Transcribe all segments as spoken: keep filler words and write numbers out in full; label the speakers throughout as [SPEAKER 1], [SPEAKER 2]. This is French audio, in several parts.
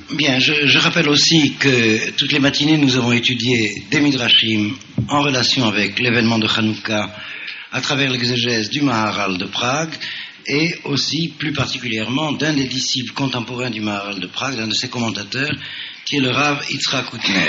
[SPEAKER 1] Bien, je, je rappelle aussi que toutes les matinées, nous avons étudié des Midrashim en relation avec l'événement de Hanouka à travers l'exégèse du Maharal de Prague et aussi plus particulièrement d'un des disciples contemporains du Maharal de Prague, d'un de ses commentateurs, qui est le Rav Yitzhak Hutner.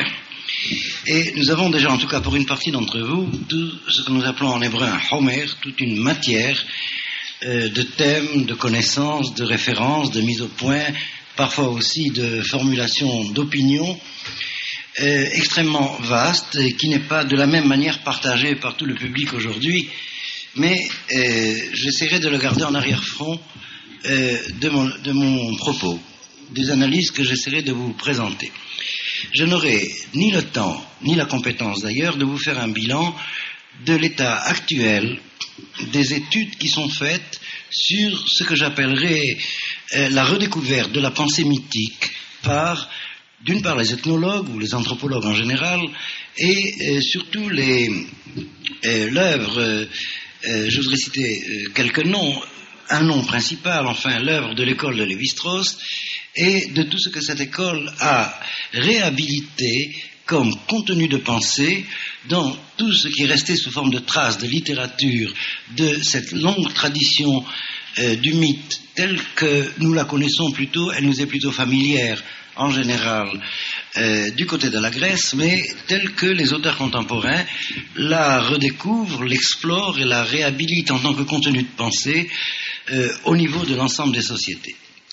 [SPEAKER 1] Et nous avons déjà, en tout cas pour une partie d'entre vous, tout ce que nous appelons en hébreu un homer, toute une matière euh, de thèmes, de connaissances, de références, de mise au point, parfois aussi de formulation d'opinions euh, extrêmement vaste et qui n'est pas de la même manière partagée par tout le public aujourd'hui, mais euh, j'essaierai de le garder en arrière-front euh, de, mon, de mon propos, des analyses que j'essaierai de vous présenter. Je n'aurai ni le temps, ni la compétence d'ailleurs, de vous faire un bilan de l'état actuel des études qui sont faites sur ce que j'appellerais euh, la redécouverte de la pensée mythique par, d'une part, les ethnologues ou les anthropologues en général, et euh, surtout les, euh, l'œuvre, euh, euh, je voudrais citer euh, quelques noms, un nom principal, enfin l'œuvre de l'école de Lévi-Strauss, et de tout ce que cette école a réhabilité comme contenu de pensée dans tout ce qui est resté sous forme de traces de littérature de cette longue tradition euh, du mythe telle que nous la connaissons plutôt, elle nous est plutôt familière en général euh, du côté de la Grèce, mais telle que les auteurs contemporains la redécouvrent, l'explorent et la réhabilitent en tant que contenu de pensée euh, au niveau de l'ensemble des sociétés.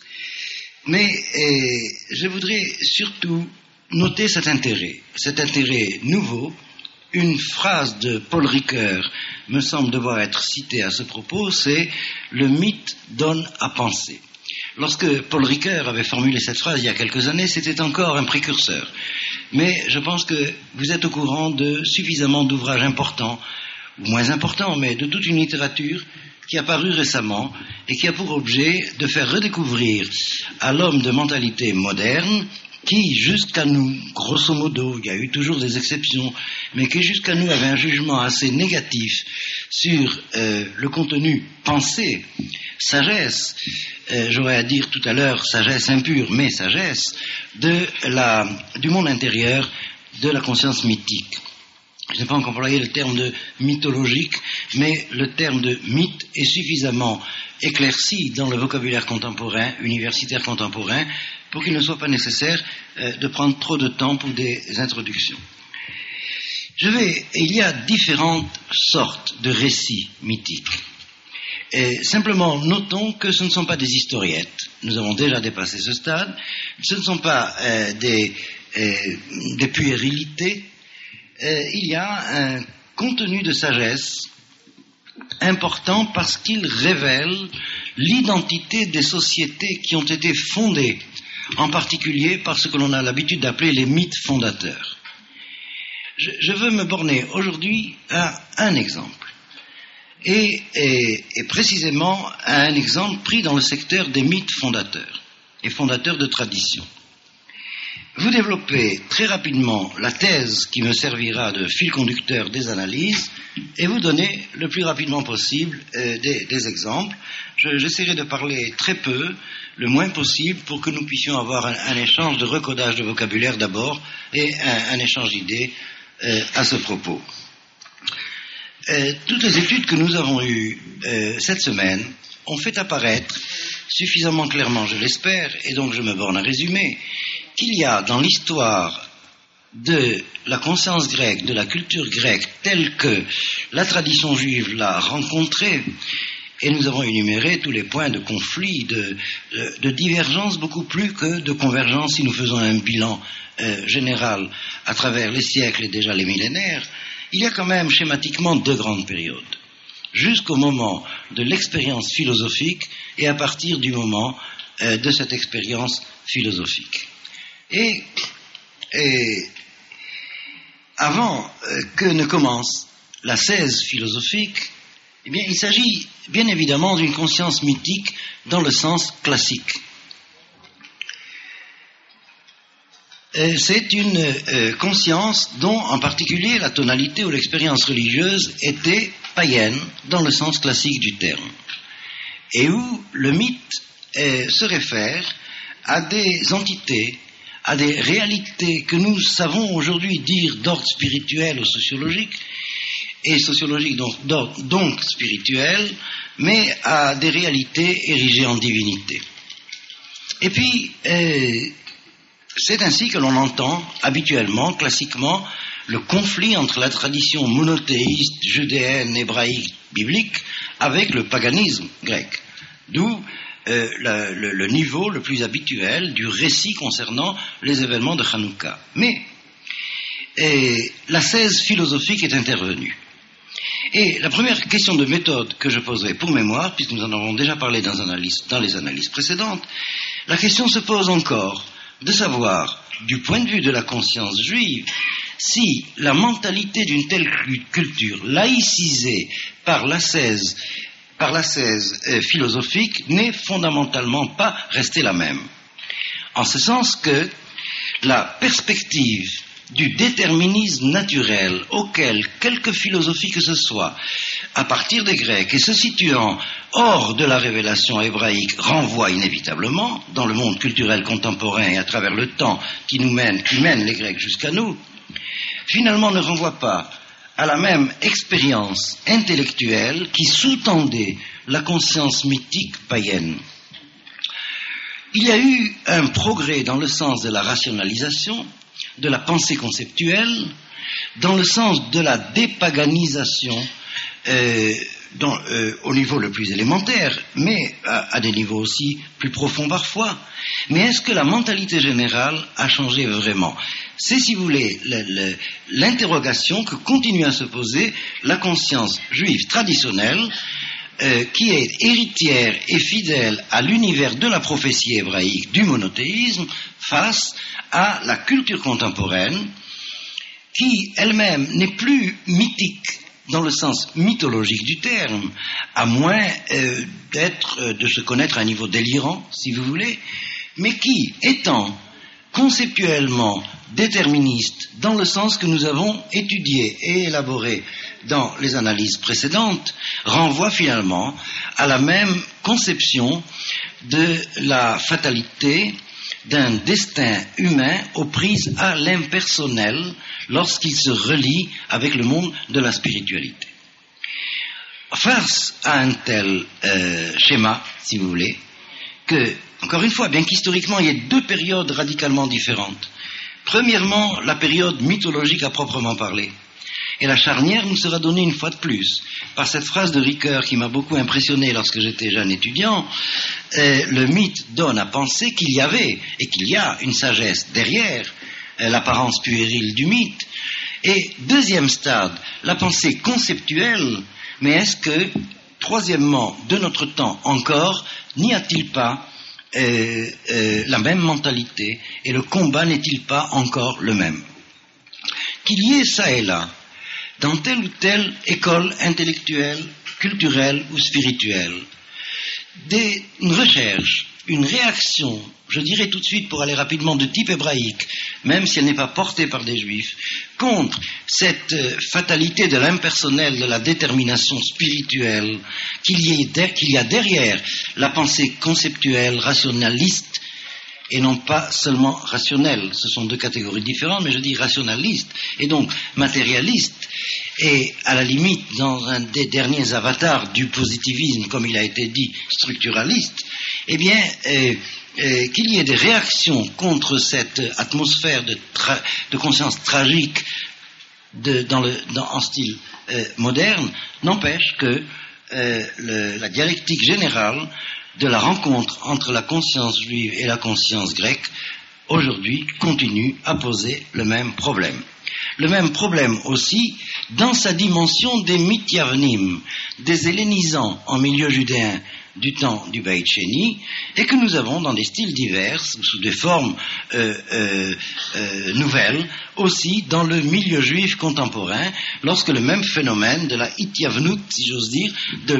[SPEAKER 1] Mais eh, je voudrais surtout noter cet intérêt, cet intérêt nouveau. Une phrase de Paul Ricoeur me semble devoir être citée à ce propos, c'est « Le mythe donne à penser ». Lorsque Paul Ricoeur avait formulé cette phrase il y a quelques années, c'était encore un précurseur. Mais je pense que vous êtes au courant de suffisamment d'ouvrages importants, ou moins importants, mais de toute une littérature qui a paru récemment et qui a pour objet de faire redécouvrir à l'homme de mentalité moderne, qui jusqu'à nous, grosso modo, il y a eu toujours des exceptions, mais qui jusqu'à nous avait un jugement assez négatif sur euh, le contenu pensée, sagesse, euh, j'aurais à dire tout à l'heure sagesse impure, mais sagesse, de la, du monde intérieur, de la conscience mythique. Je n'ai pas encore employé le terme de mythologique, mais le terme de mythe est suffisamment éclairci dans le vocabulaire contemporain, universitaire contemporain, pour qu'il ne soit pas nécessaire euh, de prendre trop de temps pour des introductions. Je vais, il y a différentes sortes de récits mythiques. Et simplement, notons que ce ne sont pas des historiettes. Nous avons déjà dépassé ce stade. Ce ne sont pas euh, des, euh, des puérilités. Euh, il y a un contenu de sagesse important parce qu'il révèle l'identité des sociétés qui ont été fondées, en particulier par ce que l'on a l'habitude d'appeler les mythes fondateurs. Je, je veux me borner aujourd'hui à un exemple, et, et, et précisément à un exemple pris dans le secteur des mythes fondateurs et fondateurs de tradition. Vous développez très rapidement la thèse qui me servira de fil conducteur des analyses et vous donnez le plus rapidement possible euh, des, des exemples. Je, j'essaierai de parler très peu, le moins possible, pour que nous puissions avoir un, un échange de recodage de vocabulaire d'abord et un, un échange d'idées euh, à ce propos. Euh, toutes les études que nous avons eues euh, cette semaine ont fait apparaître suffisamment clairement, je l'espère, et donc je me borne à résumer, qu'il y a dans l'histoire de la conscience grecque, de la culture grecque, telle que la tradition juive l'a rencontrée, et nous avons énuméré tous les points de conflit, de, de, de divergence, beaucoup plus que de convergence si nous faisons un bilan euh, général à travers les siècles et déjà les millénaires. Il y a quand même schématiquement deux grandes périodes, jusqu'au moment de l'expérience philosophique et à partir du moment euh, de cette expérience philosophique. Et, et avant euh, que ne commence la thèse philosophique, eh bien, il s'agit bien évidemment d'une conscience mythique dans le sens classique. Euh, c'est une euh, conscience dont, en particulier, la tonalité ou l'expérience religieuse était païenne dans le sens classique du terme, et où le mythe euh, se réfère à des entités à des réalités que nous savons aujourd'hui dire d'ordre spirituel ou sociologique, et sociologique donc, donc spirituel, mais à des réalités érigées en divinité. Et puis, euh, c'est ainsi que l'on entend habituellement, classiquement, le conflit entre la tradition monothéiste, judéenne, hébraïque, biblique, avec le paganisme grec. D'où euh, le, le, le niveau le plus habituel du récit concernant les événements de Hanouka. Mais et, l'ascèse philosophique est intervenue. Et la première question de méthode que je poserai pour mémoire, puisque nous en avons déjà parlé dans, analyse, dans les analyses précédentes, la question se pose encore de savoir, du point de vue de la conscience juive, si la mentalité d'une telle culture laïcisée par l'ascèse, par l'ascèse euh, philosophique n'est fondamentalement pas restée la même. En ce sens que la perspective du déterminisme naturel auquel quelque philosophie que ce soit, à partir des Grecs et se situant hors de la révélation hébraïque, renvoie inévitablement, dans le monde culturel contemporain et à travers le temps qui nous mène, qui mène les Grecs jusqu'à nous, finalement ne renvoie pas à la même expérience intellectuelle qui sous-tendait la conscience mythique païenne. Il y a eu un progrès dans le sens de la rationalisation, de la pensée conceptuelle, dans le sens de la dépaganisation euh, dans, euh, au niveau le plus élémentaire, mais à, à des niveaux aussi plus profonds parfois. Mais est-ce que la mentalité générale a changé vraiment ? C'est, si vous voulez, le, le, l'interrogation que continue à se poser la conscience juive traditionnelle, euh, qui est héritière et fidèle à l'univers de la prophétie hébraïque, du monothéisme, face à la culture contemporaine, qui elle-même n'est plus mythique dans le sens mythologique du terme, à moins euh, d'être, euh, de se connaître à un niveau délirant, si vous voulez, mais qui, étant conceptuellement déterministe, dans le sens que nous avons étudié et élaboré dans les analyses précédentes, renvoie finalement à la même conception de la fatalité d'un destin humain aux prises à l'impersonnel lorsqu'il se relie avec le monde de la spiritualité. Face à un tel euh, schéma, si vous voulez, que, encore une fois, bien qu'historiquement il y ait deux périodes radicalement différentes. Premièrement, la période mythologique à proprement parler. Et la charnière nous sera donnée une fois de plus par cette phrase de Ricoeur qui m'a beaucoup impressionné lorsque j'étais jeune étudiant. Euh, le mythe donne à penser qu'il y avait et qu'il y a une sagesse derrière euh, l'apparence puérile du mythe. Et deuxième stade, la pensée conceptuelle. Mais est-ce que, troisièmement, de notre temps encore, n'y a-t-il pas euh, euh, la même mentalité et le combat n'est-il pas encore le même ? Qu'il y ait ça et là, dans telle ou telle école intellectuelle, culturelle ou spirituelle, des, une recherche, une réaction, je dirais tout de suite pour aller rapidement de type hébraïque, même si elle n'est pas portée par des juifs, contre cette euh, fatalité de l'impersonnel, de la détermination spirituelle qu'il y, ait, qu'il y a derrière la pensée conceptuelle, rationaliste, et non pas seulement rationnelle. Ce sont deux catégories différentes, mais je dis rationaliste, et donc matérialiste, et à la limite, dans un des derniers avatars du positivisme, comme il a été dit, structuraliste, eh bien, euh, euh, qu'il y ait des réactions contre cette atmosphère de, tra- de conscience tragique de, dans le, dans, en style euh, moderne, n'empêche que euh, le, la dialectique générale de la rencontre entre la conscience juive et la conscience grecque, aujourd'hui, continue à poser le même problème. Le même problème aussi dans sa dimension des mithyavnim, des hellénisants en milieu judéen du temps du Beit Sheni, et que nous avons dans des styles divers, sous des formes euh, euh, euh, nouvelles, aussi dans le milieu juif contemporain, lorsque le même phénomène de la ityavnut, si j'ose dire, de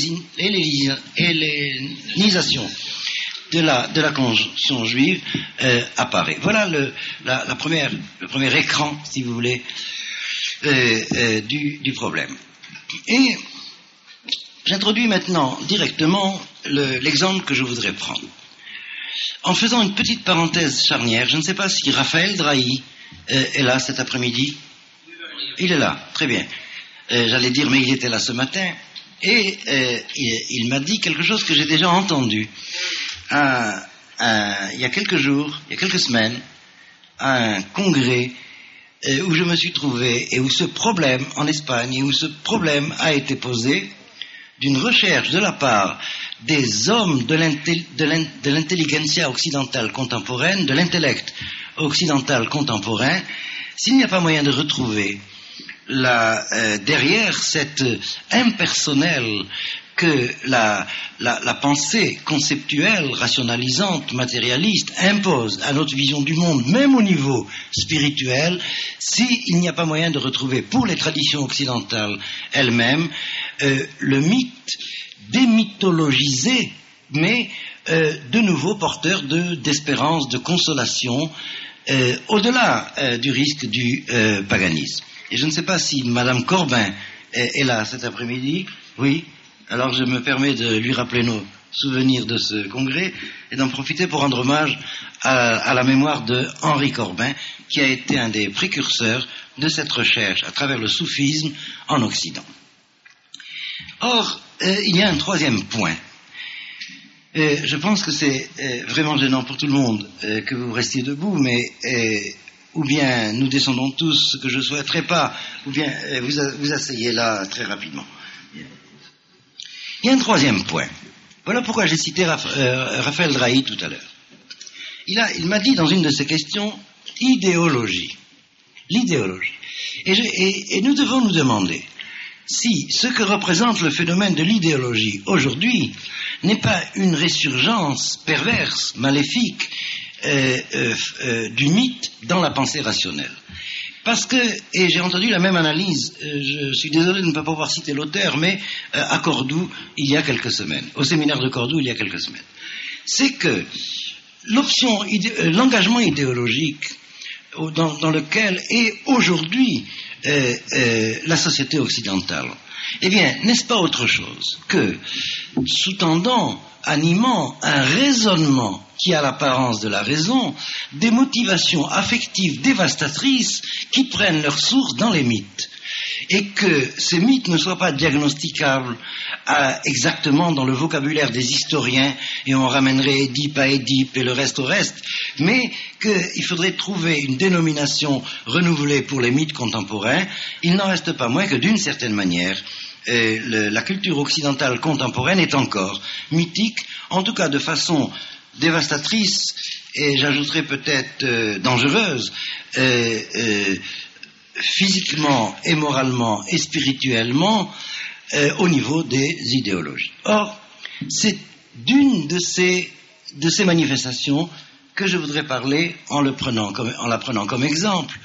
[SPEAKER 1] l'hellénisation de la, de la conscience juive euh, apparaît. Voilà le, la, la première, le premier écran, si vous voulez, euh, euh, du, du problème. Et j'introduis maintenant directement le, l'exemple que je voudrais prendre. en faisant une petite parenthèse charnière, je ne sais pas si Raphaël Drahi euh, est là cet après-midi. Il est là, très bien. Euh, j'allais dire, mais il était là ce matin. Et euh, il, il m'a dit quelque chose que j'ai déjà entendu. Un, un, il y a quelques jours, il y a quelques semaines, à un congrès euh, où je me suis trouvé et où ce problème, en Espagne, et où ce problème a été posé d'une recherche de la part des hommes de l'intelligentsia occidentale contemporaine, de l'intellect occidental contemporain, s'il n'y a pas moyen de retrouver la, euh, derrière cette impersonnelle que la, la, la pensée conceptuelle, rationalisante, matérialiste impose à notre vision du monde, même au niveau spirituel, s'il n'y a pas moyen de retrouver pour les traditions occidentales elles-mêmes euh, le mythe démythologisé, mais euh, de nouveau porteur de, d'espérance, de consolation, euh, au-delà euh, du risque du euh, paganisme. Et je ne sais pas si Madame Corbin est, est là cet après-midi. Oui. Alors je me permets de lui rappeler nos souvenirs de ce congrès et d'en profiter pour rendre hommage à, à la mémoire de Henri Corbin, qui a été un des précurseurs de cette recherche à travers le soufisme en Occident. Or, euh, il y a un troisième point. Euh, je pense que c'est euh, vraiment gênant pour tout le monde euh, que vous restiez debout, mais euh, ou bien nous descendons tous, ce que je ne souhaiterais pas, ou bien euh, vous, vous asseyez là très rapidement. Il y a un troisième point. Voilà pourquoi j'ai cité Raph, euh, Raphaël Drahi tout à l'heure. Il, a, il m'a dit dans une de ses questions, idéologie. L'idéologie. Et, je, et, et nous devons nous demander si ce que représente le phénomène de l'idéologie aujourd'hui n'est pas une résurgence perverse, maléfique, euh, euh, euh, du mythe dans la pensée rationnelle. Parce que, et j'ai entendu la même analyse, euh, je suis désolé de ne pas pouvoir citer l'auteur, mais euh, à Cordoue, il y a quelques semaines, au séminaire de Cordoue, il y a quelques semaines, c'est que l'option, idé- euh, l'engagement idéologique euh, dans, dans lequel est aujourd'hui euh, euh, la société occidentale, eh bien, n'est-ce pas autre chose que sous-tendant, animant un raisonnement qui a l'apparence de la raison, des motivations affectives dévastatrices qui prennent leur source dans les mythes. Et que ces mythes ne soient pas diagnosticables à, exactement dans le vocabulaire des historiens, et on ramènerait Édipe à Édipe et le reste au reste, mais qu'il faudrait trouver une dénomination renouvelée pour les mythes contemporains. Il n'en reste pas moins que d'une certaine manière, euh, le, la culture occidentale contemporaine est encore mythique, en tout cas de façon dévastatrice, et j'ajouterais peut-être euh, dangereuse, euh, euh, physiquement et moralement et spirituellement, euh, au niveau des idéologies. Or, c'est d'une de ces, de ces manifestations que je voudrais parler en, le prenant comme, en la prenant comme exemple.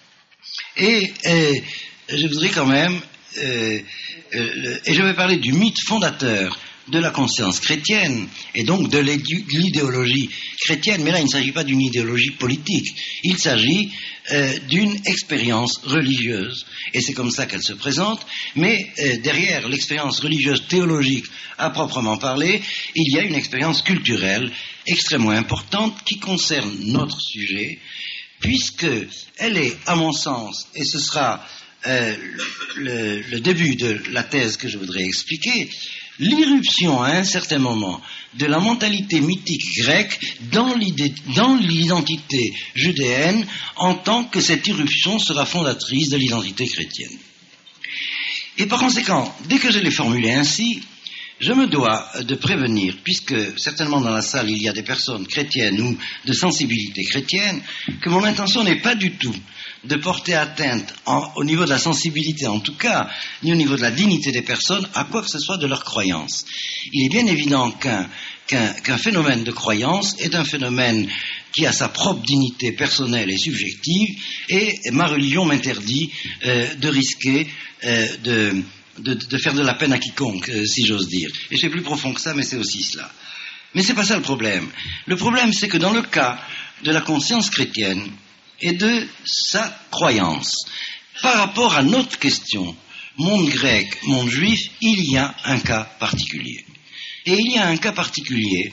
[SPEAKER 1] Et euh, je voudrais quand même, euh, euh, et je vais parler du mythe fondateur de la conscience chrétienne, et donc de l'idéologie chrétienne, mais là il ne s'agit pas d'une idéologie politique, il s'agit euh, d'une expérience religieuse, et c'est comme ça qu'elle se présente, mais euh, derrière l'expérience religieuse théologique à proprement parler, il y a une expérience culturelle extrêmement importante qui concerne notre sujet, puisque elle est, à mon sens, et ce sera euh, le, le début de la thèse que je voudrais expliquer, l'irruption à un certain moment de la mentalité mythique grecque dans, l'idée, dans l'identité judéenne, en tant que cette irruption sera fondatrice de l'identité chrétienne. Et par conséquent, dès que je l'ai formulé ainsi, je me dois de prévenir, puisque certainement dans la salle il y a des personnes chrétiennes ou de sensibilité chrétienne, que mon intention n'est pas du tout de porter atteinte en, au niveau de la sensibilité en tout cas, ni au niveau de la dignité des personnes, à quoi que ce soit de leur croyance. Il est bien évident qu'un, qu'un, qu'un phénomène de croyance est un phénomène qui a sa propre dignité personnelle et subjective, et ma religion m'interdit euh, de risquer euh, de, de, de faire de la peine à quiconque, euh, si j'ose dire. Et c'est plus profond que ça, mais c'est aussi cela. Mais c'est pas ça le problème. Le problème, c'est que dans le cas de la conscience chrétienne, et de sa croyance. Par rapport à notre question, monde grec, monde juif, il y a un cas particulier. Et il y a un cas particulier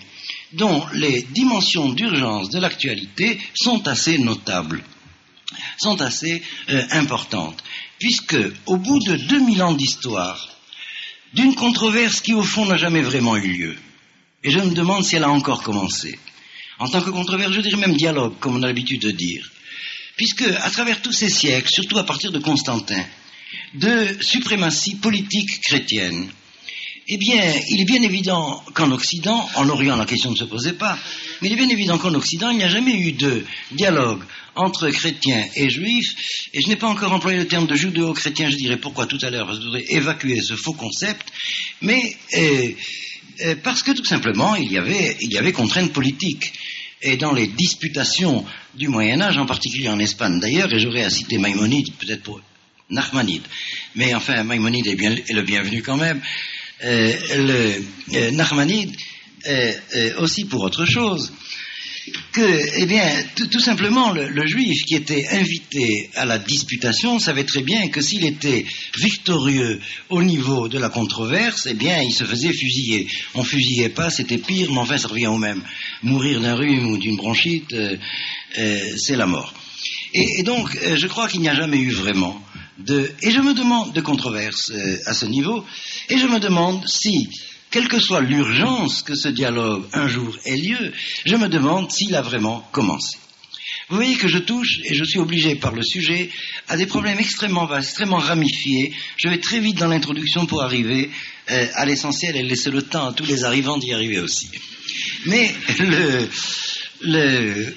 [SPEAKER 1] dont les dimensions d'urgence de l'actualité sont assez notables, sont assez euh, importantes, puisque au bout de deux mille ans d'histoire, d'une controverse qui au fond n'a jamais vraiment eu lieu, et je me demande si elle a encore commencé, en tant que controverse, je dirais même dialogue, comme on a l'habitude de dire, puisque à travers tous ces siècles, surtout à partir de Constantin, de suprématie politique chrétienne, eh bien, il est bien évident qu'en Occident, en Orient la question ne se posait pas, mais il est bien évident qu'en Occident, il n'y a jamais eu de dialogue entre chrétiens et juifs, et je n'ai pas encore employé le terme de judéo-chrétien, je dirais pourquoi tout à l'heure, parce que je voudrais évacuer ce faux concept, mais euh, euh, parce que tout simplement, il y avait, il y avait contraintes politiques. Et dans les disputations du Moyen-Âge, en particulier en Espagne d'ailleurs, et j'aurais à citer Maïmonide, peut-être pour Nachmanide, mais enfin Maïmonide est, bien, est le bienvenu quand même, euh, le euh, Nachmanide euh, euh, aussi pour autre chose, que, eh bien, tout, tout simplement, le, le juif qui était invité à la disputation savait très bien que s'il était victorieux au niveau de la controverse, eh bien, il se faisait fusiller. On fusillait pas, c'était pire, mais enfin, ça revient au même. Mourir d'un rhume ou d'une bronchite, euh, euh, c'est la mort. Et, et donc, euh, je crois qu'il n'y a jamais eu vraiment de... Et je me demande de controverse euh, à ce niveau, et je me demande si... quelle que soit l'urgence que ce dialogue un jour ait lieu, je me demande s'il a vraiment commencé. Vous voyez que je touche, et je suis obligé par le sujet, à des problèmes extrêmement vastes, extrêmement ramifiés. Je vais très vite dans l'introduction pour arriver euh, à l'essentiel et laisser le temps à tous les arrivants d'y arriver aussi. Mais le, le,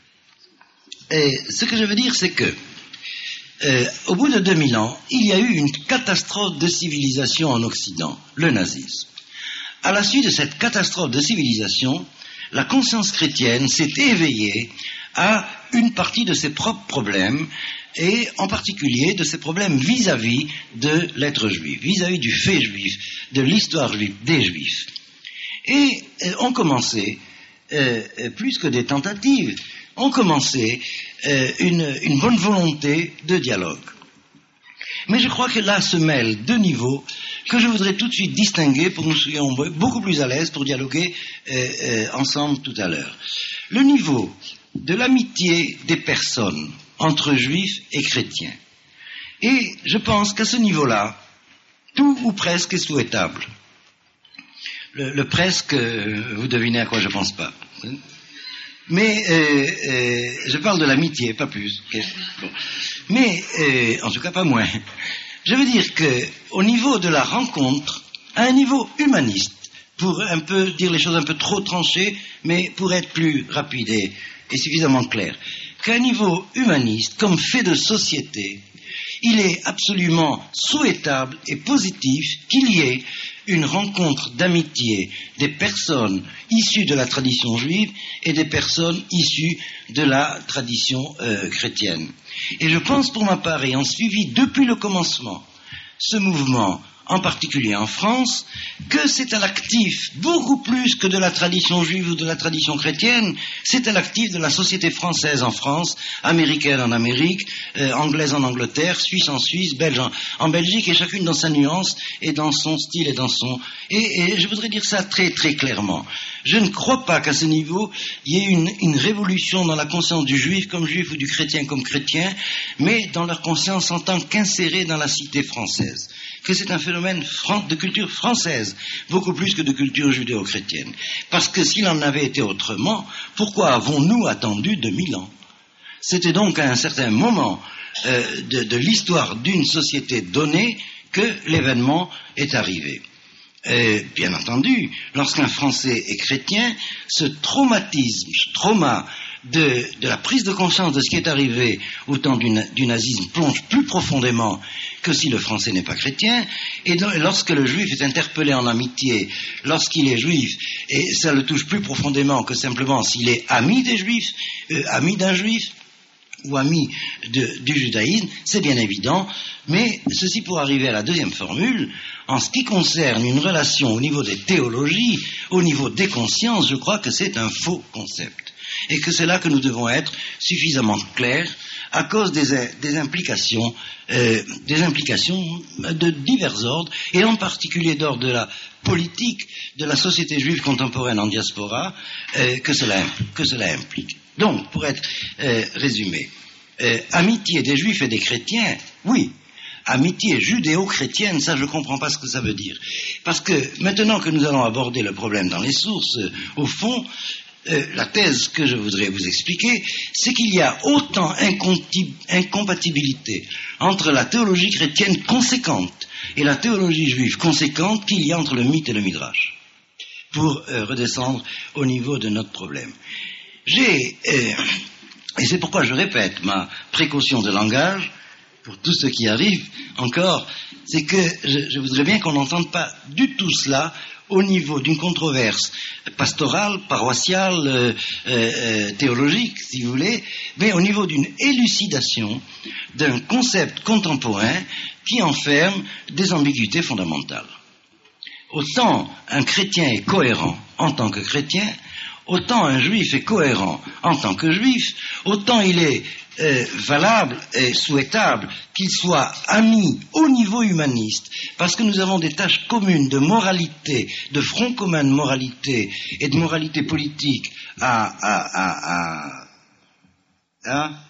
[SPEAKER 1] et ce que je veux dire, c'est que euh, au bout de deux mille ans, il y a eu une catastrophe de civilisation en Occident, le nazisme. À la suite de cette catastrophe de civilisation, la conscience chrétienne s'est éveillée à une partie de ses propres problèmes, et en particulier de ses problèmes vis-à-vis de l'être juif, vis-à-vis du fait juif, de l'histoire juive, des juifs. Et euh, ont commencé, euh, plus que des tentatives, ont commencé euh, une, une bonne volonté de dialogue. Mais je crois que là se mêlent deux niveaux que je voudrais tout de suite distinguer pour que nous soyons beaucoup plus à l'aise pour dialoguer euh, euh, ensemble tout à l'heure. Le niveau de l'amitié des personnes entre juifs et chrétiens. Et je pense qu'à ce niveau-là, tout ou presque est souhaitable. Le, le presque, euh, vous devinez à quoi je pense pas. Mais euh, euh, je parle de l'amitié, pas plus. Okay. Bon. Mais, euh, en tout cas pas moins. Je veux dire qu'au niveau de la rencontre, à un niveau humaniste, pour un peu dire les choses un peu trop tranchées, mais pour être plus rapide et, et suffisamment clair, qu'à un niveau humaniste, comme fait de société, il est absolument souhaitable et positif qu'il y ait une rencontre d'amitié des personnes issues de la tradition juive et des personnes issues de la tradition euh, chrétienne. Et je pense pour ma part, ayant suivi depuis le commencement ce mouvement, en particulier en France, que c'est à l'actif, beaucoup plus que de la tradition juive ou de la tradition chrétienne, c'est à l'actif de la société française en France, américaine en Amérique, euh, anglaise en Angleterre, suisse en Suisse, belge en, en Belgique, et chacune dans sa nuance, et dans son style, et dans son... Et, et je voudrais dire ça très très clairement. Je ne crois pas qu'à ce niveau, il y ait une, une révolution dans la conscience du juif comme juif ou du chrétien comme chrétien, mais dans leur conscience en tant qu'insérés dans la cité française. Que c'est un phénomène de culture française, beaucoup plus que de culture judéo-chrétienne. Parce que s'il en avait été autrement, pourquoi avons-nous attendu deux mille ans? C'était donc à un certain moment euh, de, de l'histoire d'une société donnée que l'événement est arrivé. Et, bien entendu, lorsqu'un Français est chrétien, ce traumatisme, ce trauma de, de la prise de conscience de ce qui est arrivé au temps du, du nazisme plonge plus profondément que si le Français n'est pas chrétien, et dans, lorsque le juif est interpellé en amitié, lorsqu'il est juif, et ça le touche plus profondément que simplement s'il est ami des juifs, euh, ami d'un juif, ou ami de, du judaïsme, c'est bien évident, mais ceci pour arriver à la deuxième formule, en ce qui concerne une relation au niveau des théologies, au niveau des consciences, je crois que c'est un faux concept, et que c'est là que nous devons être suffisamment clairs à cause des, des implications, euh, des implications de divers ordres, et en particulier d'ordre de la politique de la société juive contemporaine en diaspora, euh, que, cela, que cela implique. Donc, pour être euh, résumé, euh, amitié des juifs et des chrétiens, oui. Amitié judéo-chrétienne, ça je ne comprends pas ce que ça veut dire. Parce que maintenant que nous allons aborder le problème dans les sources, euh, au fond, euh, la thèse que je voudrais vous expliquer, c'est qu'il y a autant incompatibilité entre la théologie chrétienne conséquente et la théologie juive conséquente qu'il y a entre le mythe et le midrash, pour euh, redescendre au niveau de notre problème. J'ai, euh, et c'est pourquoi je répète ma précaution de langage, pour tous ceux qui arrivent encore, c'est que je, je voudrais bien qu'on n'entende pas du tout cela au niveau d'une controverse pastorale, paroissiale, euh, euh, théologique, si vous voulez, mais au niveau d'une élucidation d'un concept contemporain qui enferme des ambiguïtés fondamentales. Autant un chrétien est cohérent en tant que chrétien, autant un juif est cohérent en tant que juif, autant il est Euh, valable et souhaitable qu'il soit ami au niveau humaniste, parce que nous avons des tâches communes de moralité, de front commun de moralité et de moralité politique à, à, à, à, à,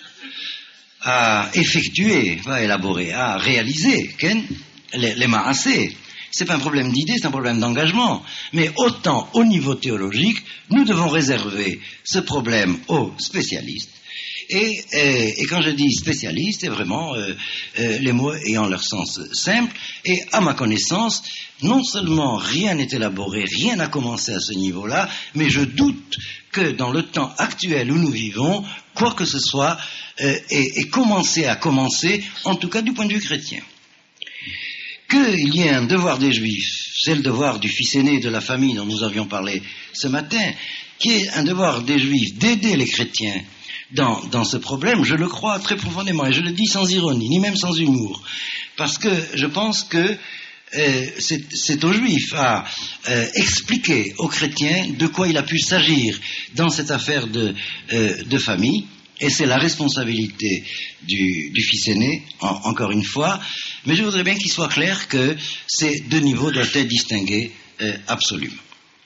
[SPEAKER 1] à effectuer, à élaborer, à réaliser, Ken, les, les maassés. C'est pas un problème d'idée, c'est un problème d'engagement. Mais autant au niveau théologique, nous devons réserver ce problème aux spécialistes. Et, et, et quand je dis spécialiste, c'est vraiment euh, euh, les mots ayant leur sens simple. Et à ma connaissance, non seulement rien n'est élaboré, rien n'a commencé à ce niveau-là, mais je doute que dans le temps actuel où nous vivons, quoi que ce soit euh, ait, ait commencé à commencer, en tout cas du point de vue chrétien. Qu'il y ait un devoir des Juifs, c'est le devoir du fils aîné de la famille dont nous avions parlé ce matin, qu'il y ait un devoir des Juifs d'aider les chrétiens Dans, dans ce problème, je le crois très profondément, et je le dis sans ironie, ni même sans humour, parce que je pense que euh, c'est, c'est aux Juifs à euh, expliquer aux chrétiens de quoi il a pu s'agir dans cette affaire de, euh, de famille, et c'est la responsabilité du, du fils aîné, en, encore une fois, mais je voudrais bien qu'il soit clair que ces deux niveaux doivent être distingués euh, absolument,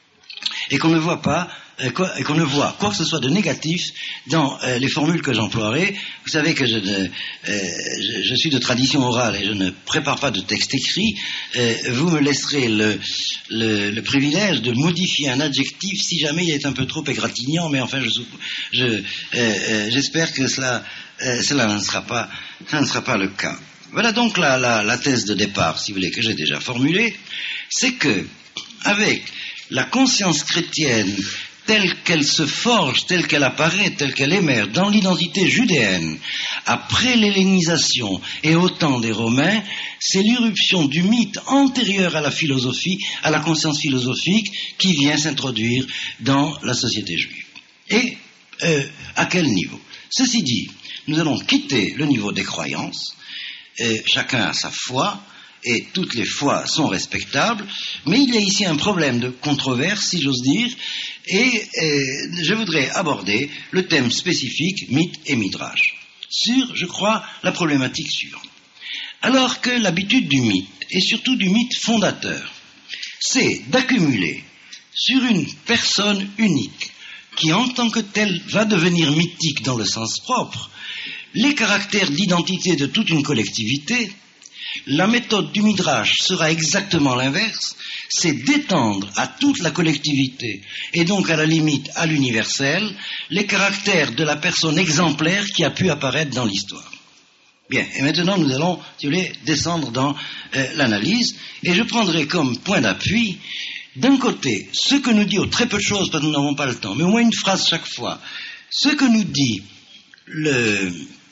[SPEAKER 1] et qu'on ne voit pas et qu'on ne voit quoi que ce soit de négatif dans euh, les formules que j'emploierai. Vous savez que je, ne, euh, je, je suis de tradition orale et je ne prépare pas de texte écrit. Euh, vous me laisserez le, le, le privilège de modifier un adjectif si jamais il est un peu trop égratignant, mais enfin je, je, euh, euh, j'espère que cela, euh, cela ne sera pas, ça ne sera pas le cas. Voilà donc la, la, la thèse de départ, si vous voulez, que j'ai déjà formulée, c'est que avec la conscience chrétienne telle qu'elle se forge, telle qu'elle apparaît, telle qu'elle émerge dans l'identité judéenne, après l'hellénisation et au temps des Romains, c'est l'irruption du mythe antérieur à la philosophie, à la conscience philosophique, qui vient s'introduire dans la société juive. Et euh, à quel niveau? Ceci dit, nous allons quitter le niveau des croyances, euh, chacun a sa foi, et toutes les foi sont respectables, mais il y a ici un problème de controverse, si j'ose dire, et euh, je voudrais aborder le thème spécifique mythe et midrash sur, je crois, la problématique suivante. Alors que l'habitude du mythe, et surtout du mythe fondateur, c'est d'accumuler sur une personne unique, qui en tant que telle va devenir mythique dans le sens propre, les caractères d'identité de toute une collectivité, la méthode du midrash sera exactement l'inverse, c'est d'étendre à toute la collectivité, et donc à la limite à l'universel, les caractères de la personne exemplaire qui a pu apparaître dans l'histoire. Bien, et maintenant nous allons, si vous voulez, descendre dans euh, l'analyse, et je prendrai comme point d'appui, d'un côté, ce que nous dit, oh, très peu de choses parce que nous n'avons pas le temps, mais au moins une phrase chaque fois, ce que nous dit le...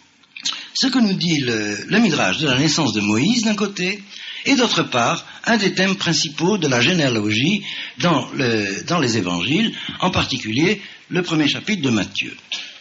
[SPEAKER 1] Ce que nous dit le, le Midrash de la naissance de Moïse d'un côté, et d'autre part, un des thèmes principaux de la généalogie dans, le, dans les évangiles, en particulier le premier chapitre de Matthieu.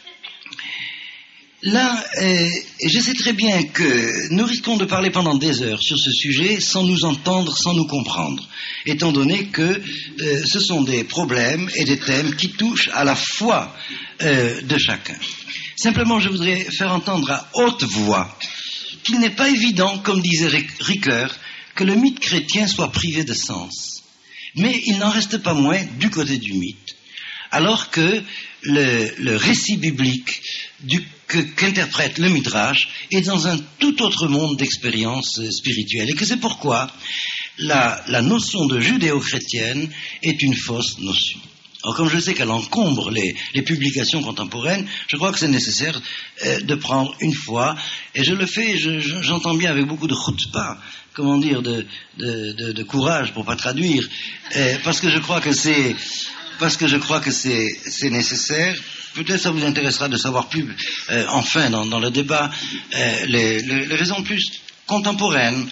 [SPEAKER 1] Là, euh, je sais très bien que nous risquons de parler pendant des heures sur ce sujet sans nous entendre, sans nous comprendre, étant donné que euh, ce sont des problèmes et des thèmes qui touchent à la foi euh, de chacun. Simplement, je voudrais faire entendre à haute voix qu'il n'est pas évident, comme disait Ricoeur, que le mythe chrétien soit privé de sens. Mais il n'en reste pas moins du côté du mythe, alors que le, le récit biblique du, que, qu'interprète le Midrash est dans un tout autre monde d'expérience spirituelle, et que c'est pourquoi la, la notion de judéo-chrétienne est une fausse notion. Alors, comme je sais qu'elle encombre les, les publications contemporaines, je crois que c'est nécessaire euh, de prendre une fois, et je le fais, je, je, j'entends bien avec beaucoup de chutzpah, comment dire, de, de, de, de courage pour pas traduire, euh, parce que je crois que c'est, parce que je crois que c'est, c'est nécessaire. Peut-être ça vous intéressera de savoir plus, euh, enfin, dans, dans le débat, euh, les, les, les raisons plus contemporaines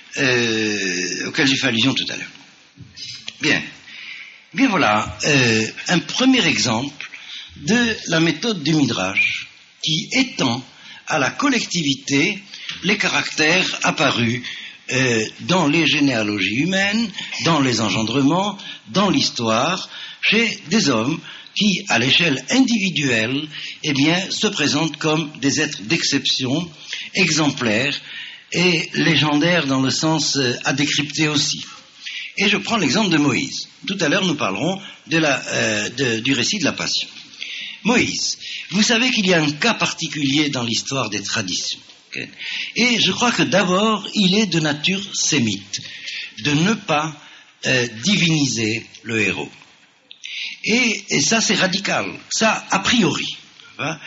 [SPEAKER 1] euh, auxquelles j'ai fait allusion tout à l'heure. Bien. Bien voilà, euh, un premier exemple de la méthode du Midrash qui étend à la collectivité les caractères apparus euh, dans les généalogies humaines, dans les engendrements, dans l'histoire, chez des hommes qui, à l'échelle individuelle, eh bien, se présentent comme des êtres d'exception, exemplaires et légendaires dans le sens euh, à décrypter aussi. Et je prends l'exemple de Moïse. Tout à l'heure, nous parlerons de la, euh, de, du récit de la Passion. Moïse, vous savez qu'il y a un cas particulier dans l'histoire des traditions. Okay? Et je crois que d'abord, il est de nature sémite, de ne pas euh, diviniser le héros. Et, et ça, c'est radical. Ça, a priori. Hein?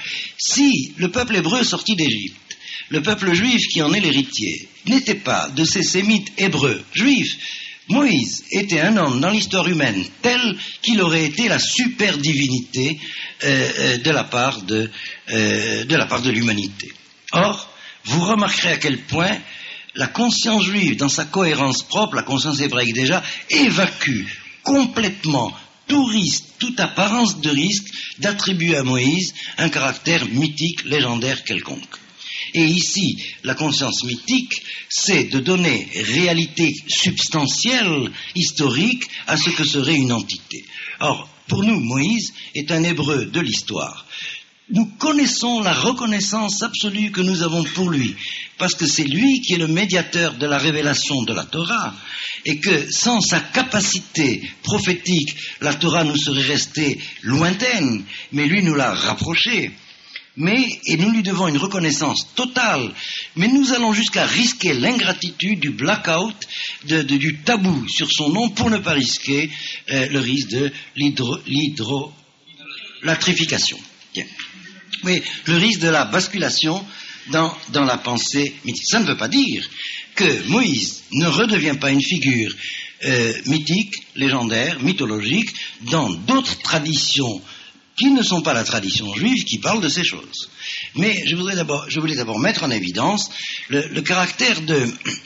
[SPEAKER 1] Si le peuple hébreu sorti d'Égypte, le peuple juif qui en est l'héritier, n'était pas de ces sémites hébreux juifs, Moïse était un homme dans l'histoire humaine tel qu'il aurait été la super divinité euh, euh, de la part de, euh, de la part de l'humanité. Or, vous remarquerez à quel point la conscience juive, dans sa cohérence propre, la conscience hébraïque déjà, évacue complètement tout risque, toute apparence de risque d'attribuer à Moïse un caractère mythique, légendaire quelconque. Et ici, la conscience mythique, c'est de donner réalité substantielle, historique, à ce que serait une entité. Or, pour nous, Moïse est un hébreu de l'histoire. Nous connaissons la reconnaissance absolue que nous avons pour lui, parce que c'est lui qui est le médiateur de la révélation de la Torah, et que sans sa capacité prophétique, la Torah nous serait restée lointaine, mais lui nous l'a rapprochée. Mais, et nous lui devons une reconnaissance totale, mais nous allons jusqu'à risquer l'ingratitude, du blackout, de, de, du tabou sur son nom pour ne pas risquer euh, le risque de l'hydro, l'hydro, latrification. Bien. Oui, le risque de la basculation dans, dans la pensée mythique. Ça ne veut pas dire que Moïse ne redevient pas une figure euh, mythique, légendaire, mythologique, dans d'autres traditions qui ne sont pas la tradition juive, qui parlent de ces choses. Mais je voudrais d'abord, je voulais d'abord mettre en évidence le, le caractère de,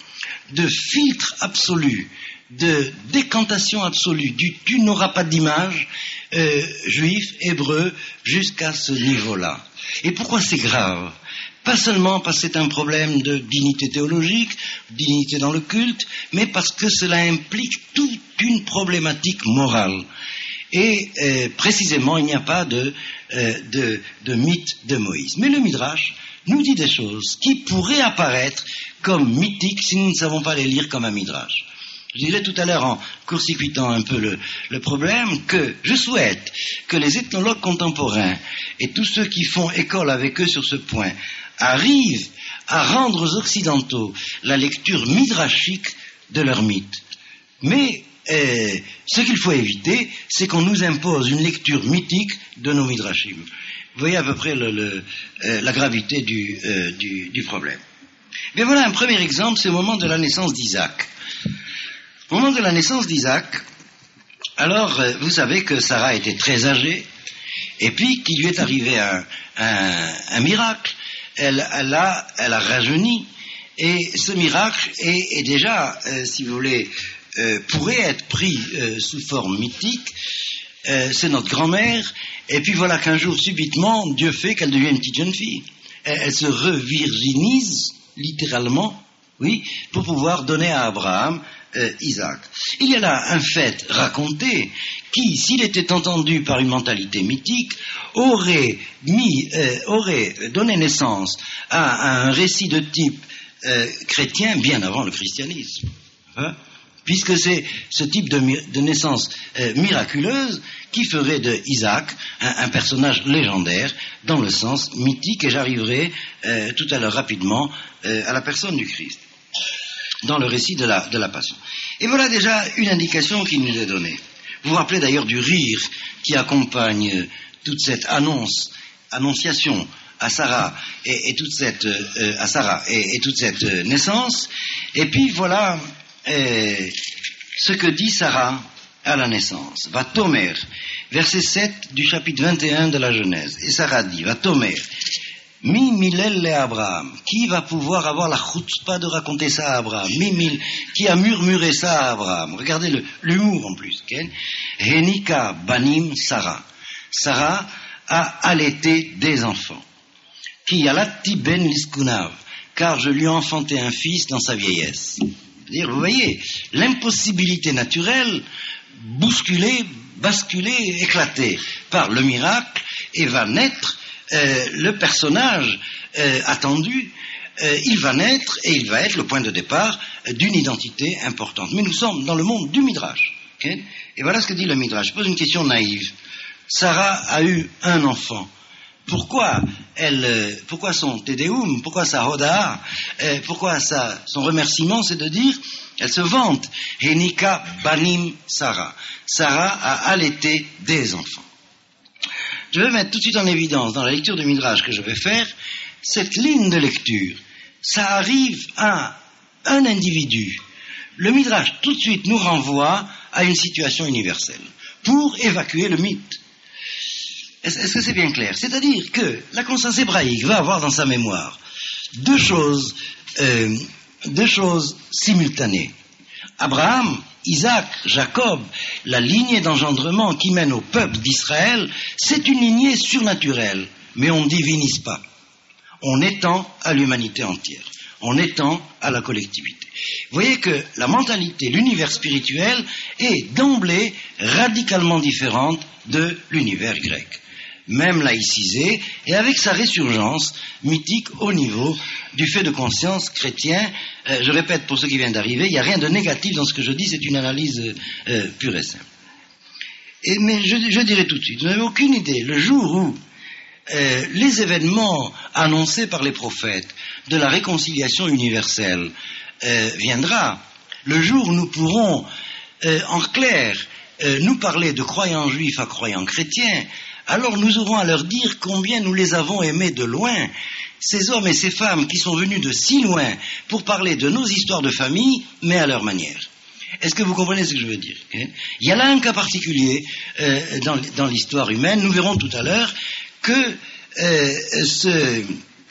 [SPEAKER 1] de filtre absolu, de décantation absolue, du tu n'auras pas d'image euh, juif, hébreu, jusqu'à ce niveau-là. Et pourquoi c'est grave ? Pas seulement parce que c'est un problème de dignité théologique, dignité dans le culte, mais parce que cela implique toute une problématique morale. Et euh, précisément, il n'y a pas de, euh, de, de mythe de Moïse. Mais le Midrash nous dit des choses qui pourraient apparaître comme mythiques si nous ne savons pas les lire comme un Midrash. Je dirais tout à l'heure, en court-circuitant un peu le, le problème, que je souhaite que les ethnologues contemporains et tous ceux qui font école avec eux sur ce point arrivent à rendre aux Occidentaux la lecture midrashique de leurs mythes. Mais Euh, ce qu'il faut éviter, c'est qu'on nous impose une lecture mythique de nos midrashim. Vous voyez à peu près le, le, euh, la gravité du, euh, du, du problème. Mais voilà un premier exemple, c'est au moment de la naissance d'Isaac. Au moment de la naissance d'Isaac, alors euh, vous savez que Sarah était très âgée, et puis qu'il lui est arrivé un, un, un miracle. Elle, elle, a, elle a rajeuni, et ce miracle est, est déjà, euh, si vous voulez, Euh, pourrait être pris euh, sous forme mythique, euh, c'est notre grand-mère, et puis voilà qu'un jour, subitement, Dieu fait qu'elle devient une petite jeune fille. Elle, elle se revirginise, littéralement, oui, pour pouvoir donner à Abraham euh, Isaac. Il y a là un fait raconté qui, s'il était entendu par une mentalité mythique, aurait, mis, euh, aurait donné naissance à, à un récit de type euh, chrétien bien avant le christianisme. Hein? Puisque c'est ce type de, de naissance euh, miraculeuse qui ferait de Isaac un, un personnage légendaire dans le sens mythique, et j'arriverai euh, tout à l'heure rapidement euh, à la personne du Christ, dans le récit de la, de la Passion. Et voilà déjà une indication qui nous est donnée. Vous vous rappelez d'ailleurs du rire qui accompagne toute cette annonce, annonciation à Sarah et, et toute cette euh, à Sarah et, et toute cette euh, naissance. Et puis voilà euh, ce que dit Sarah à la naissance. Va tomer, verset sept du chapitre vingt et un de la Genèse. Et Sarah dit, va tomer, mi milel le Abraham. Qui va pouvoir avoir la chutzpah de raconter ça à Abraham? Mi mil, qui a murmuré ça à Abraham? Regardez le, l'humour en plus. Okay? Henika banim Sarah. Sarah a allaité des enfants. Qui alati ben liskunav, car je lui ai enfanté un fils dans sa vieillesse. C'est-à-dire, vous voyez, l'impossibilité naturelle bousculée, basculée, éclatée par le miracle, et va naître euh, le personnage euh, attendu. Euh, il va naître et il va être le point de départ euh, d'une identité importante. Mais nous sommes dans le monde du Midrash. Okay? Et voilà ce que dit le Midrash. Je pose une question naïve. Sarah a eu un enfant. Pourquoi elle, euh, pourquoi son Tédéum, pourquoi sa Hoda, euh, pourquoi sa, son remerciement, c'est de dire, elle se vante, Henika banim Sarah. Sarah a allaité des enfants. Je vais mettre tout de suite en évidence, dans la lecture de Midrash que je vais faire, cette ligne de lecture. Ça arrive à un individu. Le Midrash, tout de suite, nous renvoie à une situation universelle, pour évacuer le mythe. Est-ce que c'est bien clair? C'est-à-dire que la conscience hébraïque va avoir dans sa mémoire deux choses, euh, deux choses simultanées. Abraham, Isaac, Jacob, la lignée d'engendrement qui mène au peuple d'Israël, c'est une lignée surnaturelle, mais on ne divinise pas. On étend à l'humanité entière, on étend à la collectivité. Vous voyez que la mentalité, l'univers spirituel est d'emblée radicalement différente de l'univers grec. Même laïcisé, et avec sa résurgence mythique au niveau du fait de conscience chrétien. Euh, je répète pour ceux qui viennent d'arriver, il n'y a rien de négatif dans ce que je dis, c'est une analyse euh, pure et simple. Et, mais je, je dirais tout de suite, vous n'avez aucune idée, le jour où euh, les événements annoncés par les prophètes de la réconciliation universelle euh, viendra, le jour où nous pourrons euh, en clair euh, nous parler de croyants juifs à croyants chrétiens, alors nous aurons à leur dire combien nous les avons aimés de loin, ces hommes et ces femmes qui sont venus de si loin pour parler de nos histoires de famille, mais à leur manière. Est-ce que vous comprenez ce que je veux dire? Il y a là un cas particulier euh, dans, dans l'histoire humaine. Nous verrons tout à l'heure que euh, ce,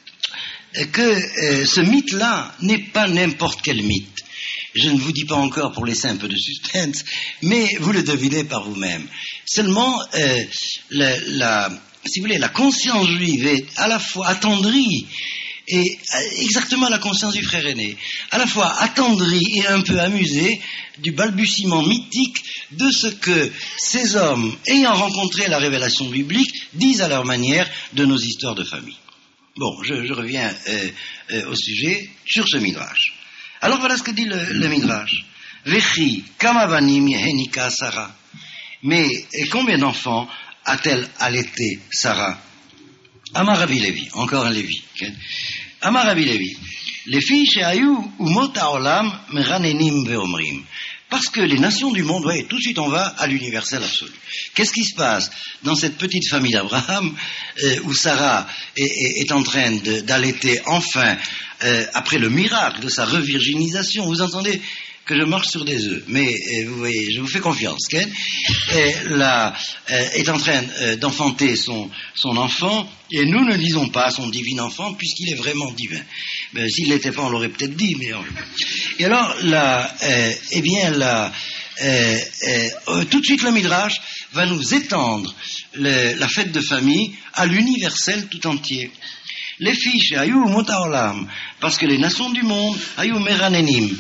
[SPEAKER 1] que, euh, ce mythe-là n'est pas n'importe quel mythe. Je ne vous dis pas encore pour laisser un peu de suspense, mais vous le devinez par vous-même. Seulement, euh, la, la, si vous voulez, la conscience juive est à la fois attendrie, et exactement la conscience du frère aîné, à la fois attendrie et un peu amusée du balbutiement mythique de ce que ces hommes, ayant rencontré la révélation biblique, disent à leur manière de nos histoires de famille. Bon, je, je reviens euh, euh, au sujet sur ce midrash. Alors voilà ce que dit le, le Midrash. Vechi kamavanim yehenika Sarah. Mais et combien d'enfants a-t-elle allaité Sarah? Amar Rabbi Levi, encore un Lévi. Okay? Amar Rabbi Levi. Les filles chez Ayou umot haolam meranenim veomrim. Parce que les nations du monde, ouais, tout de suite on va à l'universel absolu. Qu'est-ce qui se passe dans cette petite famille d'Abraham euh, où Sarah est, est, est en train de, d'allaiter enfin euh, après le miracle de sa revirginisation? Vous entendez que je marche sur des œufs, mais euh, vous voyez, je vous fais confiance. Ken et là, euh, est en train euh, d'enfanter son, son enfant, et nous ne disons pas son divin enfant, puisqu'il est vraiment divin. Ben, s'il ne l'était pas, on l'aurait peut-être dit, mais... On... Et alors, là, euh, eh bien, là, euh, euh, tout de suite, le Midrash va nous étendre le, la fête de famille à l'universel tout entier. Les fiches, ayou motaolam, parce que les nations du monde, ayou meranenim,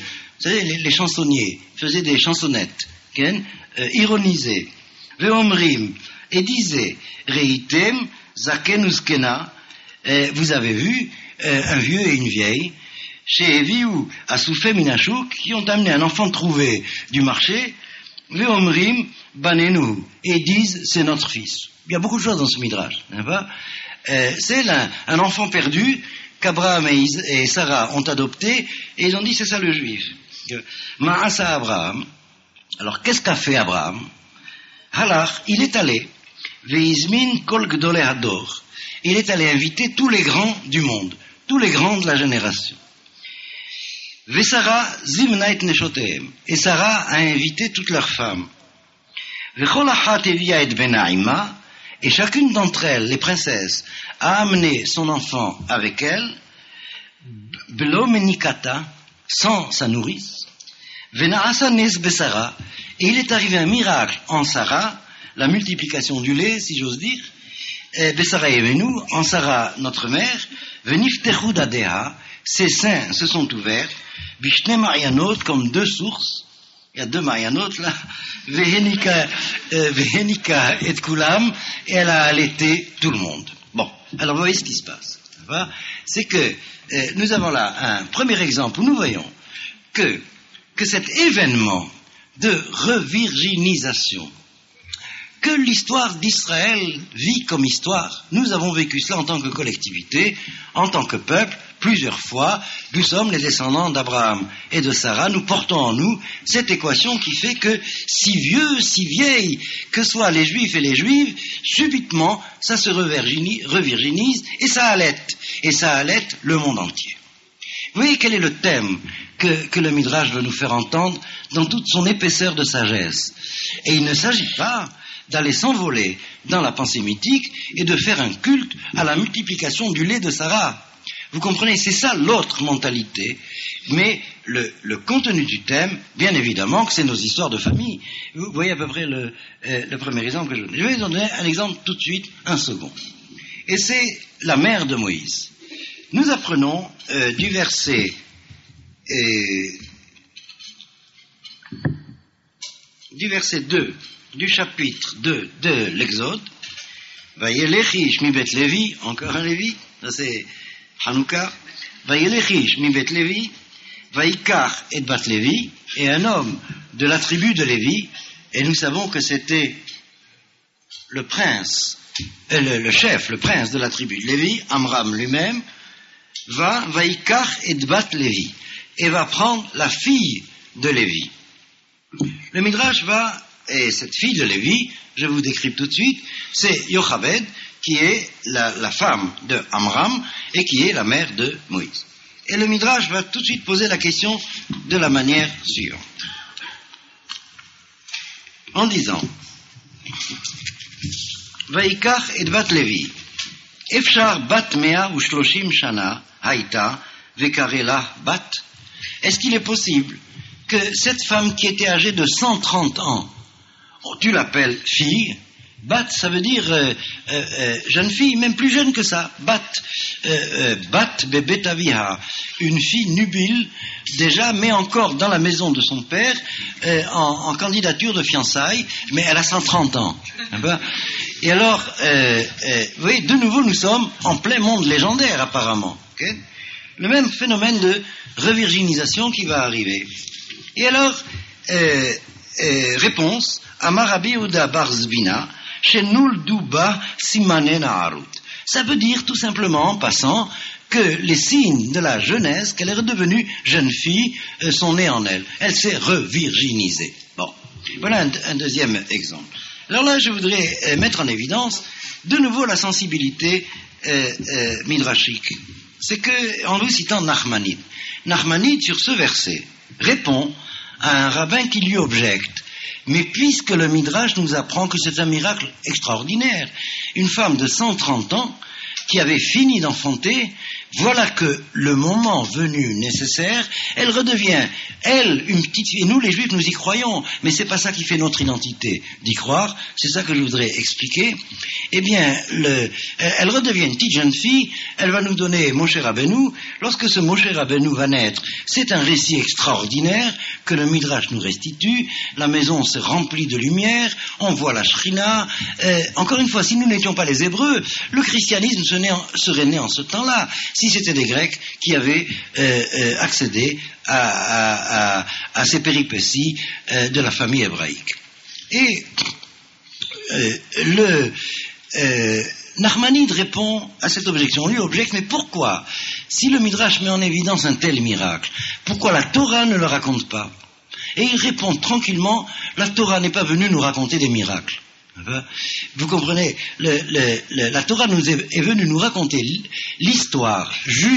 [SPEAKER 1] Vous savez, les, les chansonniers faisaient des chansonnettes, ken, euh, ironisaient, veomrim, et disaient, reitem, zaken uskena, vous avez vu euh, un vieux et une vieille, chez Viou, à Soufé Minachouk, qui ont amené un enfant trouvé du marché, veomrim, banenu, et disent, c'est notre fils. Il y a beaucoup de choses dans ce midrash, n'est-ce pas? euh, C'est un, un enfant perdu qu'Abraham et, Is- et Sarah ont adopté, et ils ont dit, c'est ça le juif. Ma'asa Abraham. Alors, qu'est-ce qu'a fait Abraham? Halach, il est allé, veizmin kol gdolei hador. Il est allé inviter tous les grands du monde, tous les grands de la génération. Vesara zimna et neshotehem. Et Sarah a invité toutes leurs femmes. Vechol achat evia et benaima. Et chacune d'entre elles, les princesses, a amené son enfant avec elle, belo menikata, sans sa nourrice. Venaasa nes besara. Et il est arrivé un miracle en Sarah, la multiplication du lait, si j'ose dire. Besara Yemenu, en Sarah, notre mère, veniftechu dadeha, ses seins se sont ouverts, bishne marianot, comme deux sources, il y a deux marianot là, vehenika, euh, vehenika et kulam, et elle a allaité tout le monde. Bon, alors vous voyez ce qui se passe. C'est que euh, nous avons là un premier exemple où nous voyons que, que cet événement de revirginisation, que l'histoire d'Israël vit comme histoire. Nous avons vécu cela en tant que collectivité, en tant que peuple, plusieurs fois. Nous sommes les descendants d'Abraham et de Sarah. Nous portons en nous cette équation qui fait que, si vieux, si vieille que soient les Juifs et les Juives, subitement, ça se revirginise, revirginise et ça allaite. Et ça allaite le monde entier. Vous voyez quel est le thème que, que le Midrash veut nous faire entendre dans toute son épaisseur de sagesse. Et il ne s'agit pas d'aller s'envoler dans la pensée mythique et de faire un culte à la multiplication du lait de Sarah. Vous comprenez, c'est ça l'autre mentalité. Mais le, le contenu du thème, bien évidemment, que c'est nos histoires de famille. Vous voyez à peu près le, euh, le premier exemple que je donne. Je vais vous donner un exemple tout de suite, un second. Et c'est la mère de Moïse. Nous apprenons euh, du verset euh, du verset deux du chapitre deux de l'Exode, Vayelechi Shmi Bet Levi, encore un Lévi, ça c'est Hanouka, Vayelechi Shmi Bet Levi, Vayikar et Bat Levi, et un homme de la tribu de Lévi, et nous savons que c'était le prince, euh, le, le chef, le prince de la tribu de Lévi, Amram lui-même, va, Vayikar et Bat Levi, et va prendre la fille de Lévi. Le Midrash va, et cette fille de Lévi, je vous décris tout de suite, c'est Yochebed, qui est la, la femme de Amram, et qui est la mère de Moïse. Et le Midrash va tout de suite poser la question de la manière suivante. En disant, Vaikach et bat Levi, Efshar bat mea ou shloshim shana, haïta, vekarela bat. Est-ce qu'il est possible que cette femme qui était âgée de cent trente ans, oh, tu l'appelles fille, bat, ça veut dire euh, euh, euh, jeune fille, même plus jeune que ça, bat, euh, euh, bat bebetaviha, une fille nubile, déjà, mais encore dans la maison de son père, euh, en, en candidature de fiançailles, mais elle a cent trente ans. Et alors, euh, euh, vous voyez, de nouveau, nous sommes en plein monde légendaire, apparemment. Okay? Le même phénomène de revirginisation qui va arriver. Et alors, euh, euh, réponse, Amarabi Uda Barzbina, Shenul Duba Simanen Harut. Ça veut dire tout simplement, en passant, que les signes de la jeunesse, qu'elle est redevenue jeune fille, euh, sont nés en elle. Elle s'est revirginisée. Bon, voilà un, un deuxième exemple. Alors là, je voudrais euh, mettre en évidence de nouveau la sensibilité euh, euh, midrashique. C'est que, en vous citant Nachmanide, Nachmanide, sur ce verset, répond à un rabbin qui lui objecte. Mais puisque le Midrash nous apprend que c'est un miracle extraordinaire, une femme de cent trente ans qui avait fini d'enfanter, voilà que le moment venu nécessaire, elle redevient, elle, une petite fille. Et nous, les Juifs, nous y croyons, mais c'est pas ça qui fait notre identité, d'y croire. C'est ça que je voudrais expliquer. Eh bien, le, elle redevient une petite jeune fille, elle va nous donner Moshe Rabbeinu. Lorsque ce Moshe Rabbeinu va naître, c'est un récit extraordinaire que le Midrash nous restitue. La maison se remplit de lumière, on voit la Shrina. Euh, encore une fois, si nous n'étions pas les Hébreux, le christianisme serait né en ce temps-là, si c'était des Grecs qui avaient euh, euh, accédé à, à, à, à ces péripéties euh, de la famille hébraïque. Et euh, le euh, Nachmanide répond à cette objection. Lui objecte, mais pourquoi, si le Midrash met en évidence un tel miracle, pourquoi la Torah ne le raconte pas? Et il répond tranquillement, la Torah n'est pas venue nous raconter des miracles. Vous comprenez, le, le, le, la Torah nous est, est venue nous raconter l'histoire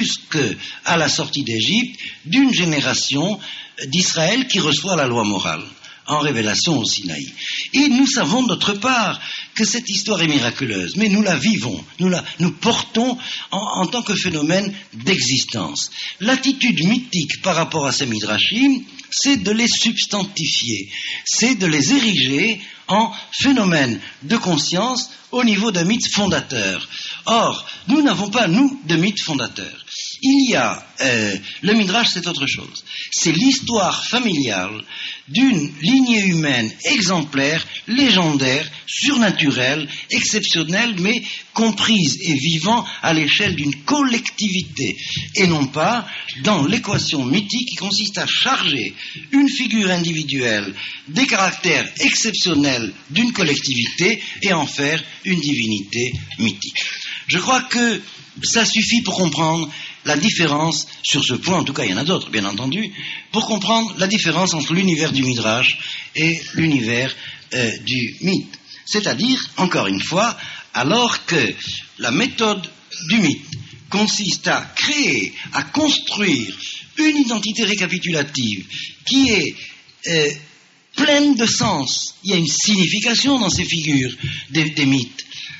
[SPEAKER 1] jusqu'à la sortie d'Égypte d'une génération d'Israël qui reçoit la loi morale en révélation au Sinaï. Et nous savons d'autre part que cette histoire est miraculeuse, mais nous la vivons, nous la nous portons en, en tant que phénomène d'existence. L'attitude mythique par rapport à ces midrashim, c'est de les substantifier, c'est de les ériger en phénomène de conscience au niveau d'un mythe fondateur. Or, nous n'avons pas, nous, de mythe fondateur. Il y a, euh, le Midrash, c'est autre chose. C'est l'histoire familiale d'une lignée humaine exemplaire, légendaire, surnaturelle, exceptionnelle, mais comprise et vivant à l'échelle d'une collectivité, et non pas dans l'équation mythique qui consiste à charger une figure individuelle des caractères exceptionnels d'une collectivité et en faire une divinité mythique. Je crois que ça suffit pour comprendre la différence sur ce point, en tout cas il y en a d'autres bien entendu, pour comprendre la différence entre l'univers du Midrash et l'univers euh, du mythe. C'est-à-dire, encore une fois, alors que la méthode du mythe consiste à créer, à construire une identité récapitulative qui est euh, pleine de sens, il y a une signification dans ces figures des, des mythes.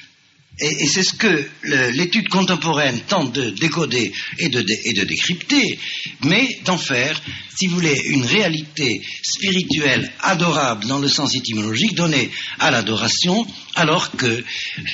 [SPEAKER 1] Et, et c'est ce que le, l'étude contemporaine tente de décoder et de, de, et de décrypter, mais d'en faire, si vous voulez, une réalité spirituelle adorable dans le sens étymologique donné à l'adoration, alors que euh,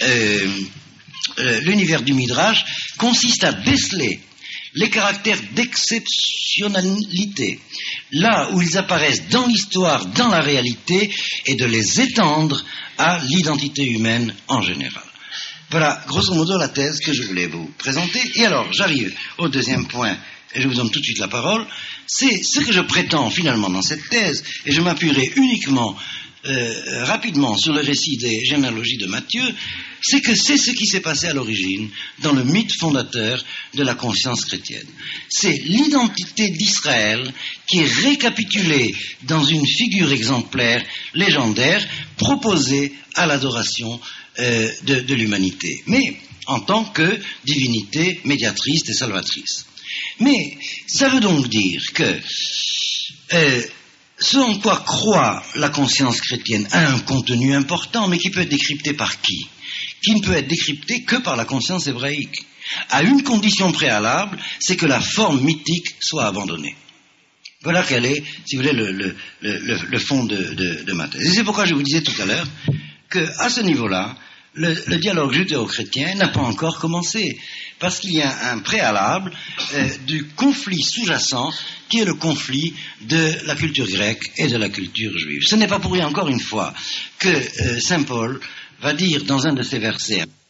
[SPEAKER 1] euh, l'univers du Midrash consiste à déceler les caractères d'exceptionnalité, là où ils apparaissent dans l'histoire, dans la réalité, et de les étendre à l'identité humaine en général. Voilà, grosso modo, la thèse que je voulais vous présenter. Et alors, j'arrive au deuxième point, et je vous donne tout de suite la parole. C'est ce que je prétends finalement dans cette thèse, et je m'appuierai uniquement, euh, rapidement, sur le récit des généalogies de Matthieu, c'est que c'est ce qui s'est passé à l'origine dans le mythe fondateur de la conscience chrétienne. C'est l'identité d'Israël qui est récapitulée dans une figure exemplaire, légendaire, proposée à l'adoration Euh, de, de l'humanité, mais en tant que divinité médiatrice et salvatrice. Mais ça veut donc dire que euh, ce en quoi croit la conscience chrétienne a un contenu important, mais qui peut être décrypté par qui? Qui ne peut être décrypté que par la conscience hébraïque, à une condition préalable, c'est que la forme mythique soit abandonnée. Voilà quel est, si vous voulez, le, le, le, le fond de, de, de ma thèse. Et c'est pourquoi je vous disais tout à l'heure qu'à ce niveau-là, le, le dialogue judéo-chrétien n'a pas encore commencé, parce qu'il y a un préalable euh, du conflit sous-jacent qui est le conflit de la culture grecque et de la culture juive. Ce n'est pas pour rien, encore une fois, que euh, saint Paul va dire dans un de ses versets